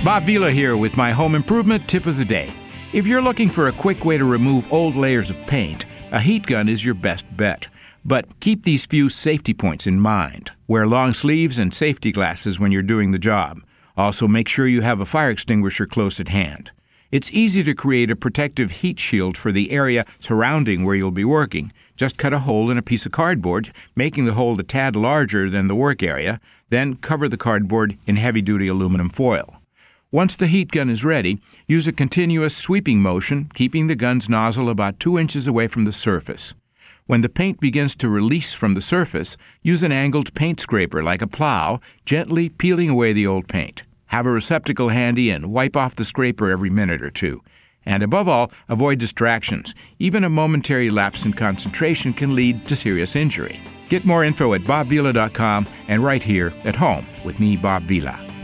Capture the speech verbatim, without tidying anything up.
Bob Vila here with my home improvement tip of the day. If you're looking for a quick way to remove old layers of paint, a heat gun is your best bet. But keep these few safety points in mind. Wear long sleeves and safety glasses when you're doing the job. Also, make sure you have a fire extinguisher close at hand. It's easy to create a protective heat shield for the area surrounding where you'll be working. Just cut a hole in a piece of cardboard, making the hole a tad larger than the work area, then cover the cardboard in heavy-duty aluminum foil. Once the heat gun is ready, use a continuous sweeping motion, keeping the gun's nozzle about two inches away from the surface. When the paint begins to release from the surface, use an angled paint scraper like a plow, gently peeling away the old paint. Have a receptacle handy and wipe off the scraper every minute or two. And above all, avoid distractions. Even a momentary lapse in concentration can lead to serious injury. Get more info at bob vila dot com and right here at home with me, Bob Vila.